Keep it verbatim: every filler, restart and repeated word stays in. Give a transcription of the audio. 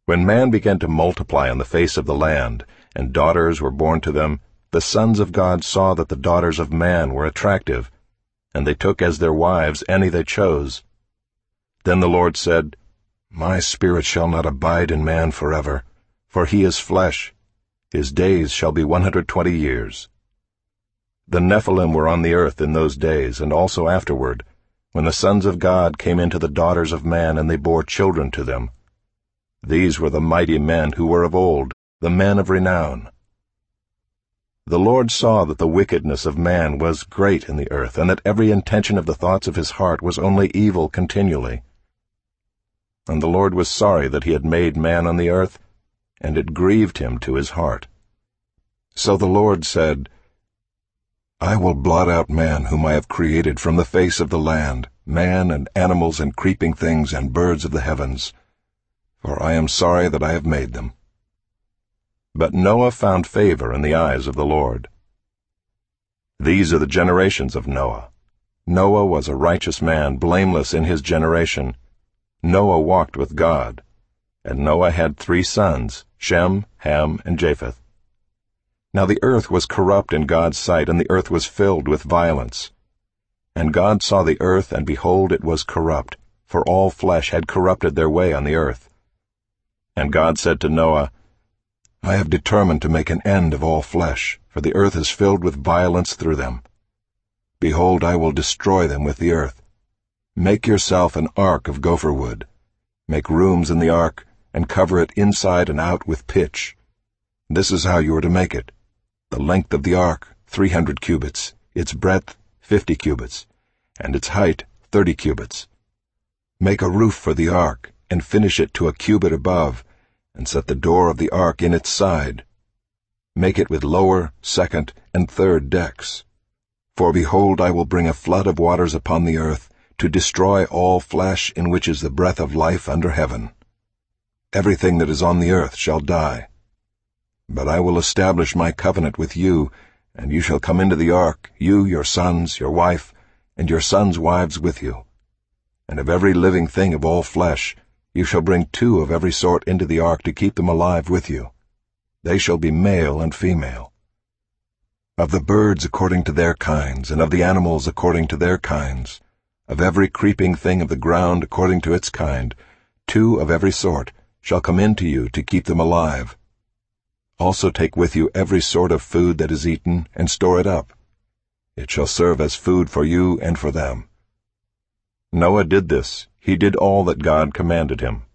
When man began to multiply on the face of the land, and daughters were born to them, the sons of God saw that the daughters of man were attractive, and they took as their wives any they chose. Then the Lord said, My spirit shall not abide in man forever, for he is flesh. His days shall be one hundred twenty years. The Nephilim were on the earth in those days, and also afterward, when the sons of God came into the daughters of man, and they bore children to them. These were the mighty men who were of old, the men of renown. The Lord saw that the wickedness of man was great in the earth, and that every intention of the thoughts of his heart was only evil continually. And the Lord was sorry that he had made man on the earth, and it grieved him to his heart. So the Lord said, I will blot out man whom I have created from the face of the land, man and animals and creeping things and birds of the heavens, for I am sorry that I have made them. But Noah found favor in the eyes of the Lord. These are the generations of Noah. Noah was a righteous man, blameless in his generation. Noah walked with God. And Noah had three sons, Shem, Ham, and Japheth. Now the earth was corrupt in God's sight, and the earth was filled with violence. And God saw the earth, and behold, it was corrupt, for all flesh had corrupted their way on the earth. And God said to Noah, I have determined to make an end of all flesh, for the earth is filled with violence through them. Behold, I will destroy them with the earth. Make yourself an ark of gopher wood. Make rooms in the ark, and cover it inside and out with pitch. This is how you are to make it. The length of the ark, three hundred cubits, its breadth, fifty cubits, and its height, thirty cubits. Make a roof for the ark, and finish it to a cubit above, and set the door of the ark in its side. Make it with lower, second, and third decks. For behold, I will bring a flood of waters upon the earth, to destroy all flesh in which is the breath of life under heaven. Everything that is on the earth shall die. But I will establish my covenant with you, and you shall come into the ark, you, your sons, your wife, and your sons' wives with you. And of every living thing of all flesh, you shall bring two of every sort into the ark to keep them alive with you. They shall be male and female. Of the birds according to their kinds, and of the animals according to their kinds, of every creeping thing of the ground according to its kind, two of every sort shall come into you to keep them alive. Also take with you every sort of food that is eaten, and store it up. It shall serve as food for you and for them. Noah did this. He did all that God commanded him.